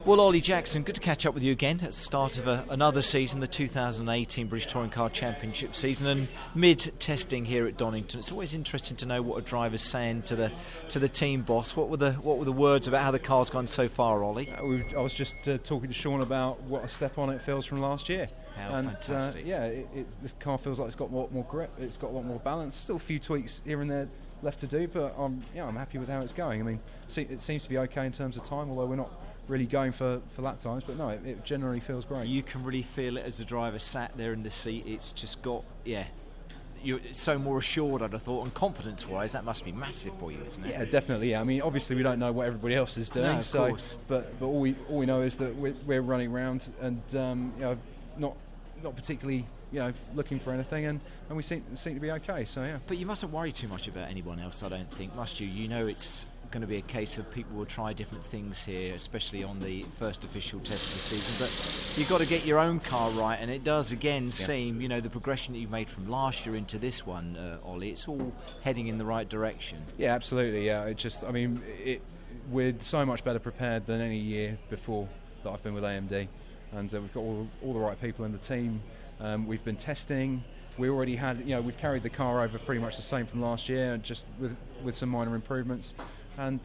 Well, Ollie Jackson, good to catch up with you again at the start of another season, the 2018 British Touring Car Championship season, and mid-testing here at Donington. It's always interesting to know what a driver's saying to the team boss. What were the words about how the car's gone so far, Ollie? I was just talking to Sean about what a step on it feels from last year. How fantastic. The car feels like it's got a lot more grip, it's got a lot more balance. Still a few tweaks here and there left to do, but I'm happy with how it's going. I mean, it seems to be okay in terms of time, although we're not really going for lap times, but no, it generally feels great. You can really feel it as the driver sat there in the seat. It's just got, you're so more assured, I'd have thought, and confidence-wise, that must be massive for you, isn't it? Yeah, definitely. Yeah. I mean, obviously we don't know what everybody else is doing, no, of course. But all we know is that we're running around and not particularly looking for anything, and we seem to be okay. So yeah. But you mustn't worry too much about anyone else, I don't think, must you? You know, it's going to be a case of people will try different things here, especially on the first official test of the season, but you've got to get your own car right, and it does again seem, the progression that you've made from last year into this one, Ollie, it's all heading in the right direction. Yeah, absolutely. Yeah, we're so much better prepared than any year before that I've been with AMD, and we've got all the right people in the team. We've been testing. We already had, we've carried the car over pretty much the same from last year, just with some minor improvements. And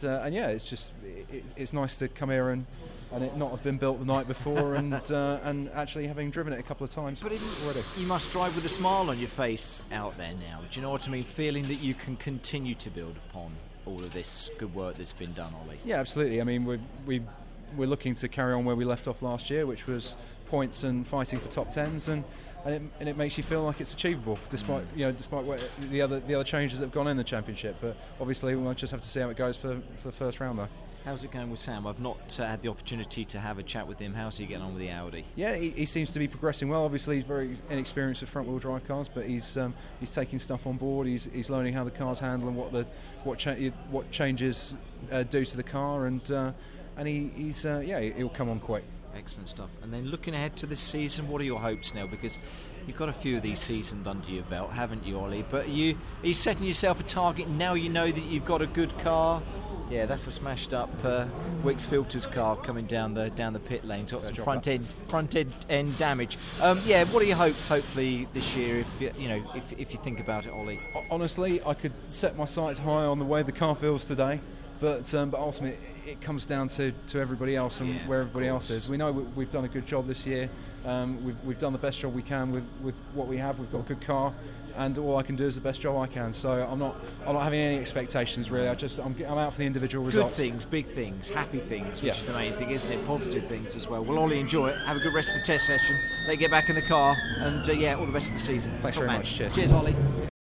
it's nice to come here and it not have been built the night before and actually having driven it a couple of times already. You must drive with a smile on your face out there now. Do you know what I mean? Feeling that you can continue to build upon all of this good work that's been done, Ollie. Yeah, absolutely. I mean, we're looking to carry on where we left off last year, which was points and fighting for top tens, and it makes you feel like it's achievable, despite what the other changes that have gone in the championship. But obviously, we'll just have to see how it goes for the first round, though. How's it going with Sam? I've not had the opportunity to have a chat with him. How's he getting on with the Audi? Yeah, he seems to be progressing well. Obviously, he's very inexperienced with front-wheel drive cars, but he's taking stuff on board. He's learning how the cars handle and what changes do to the car, and he'll come on quick. Excellent stuff. And then looking ahead to this season, what are your hopes now? Because you've got a few of these seasons under your belt, haven't you, Ollie? But are you setting yourself a target now? You know that you've got a good car. Yeah, that's a smashed up Wicks Filters car coming down the pit lane. Got some front end damage. What are your hopes? Hopefully this year, if you think about it, Ollie. Honestly, I could set my sights high on the way the car feels today. But ultimately, it comes down to everybody else and where everybody else is. We know we've done a good job this year. We've done the best job we can with what we have. We've got a good car, and all I can do is the best job I can. So I'm not having any expectations really. I'm out for the individual results. Good things, big things, happy things, which is the main thing, isn't it? Positive things as well. Well, Ollie, enjoy it. Have a good rest of the test session. Let get back in the car, and all the best of the season. Thanks very much. Cheers. Cheers, Ollie.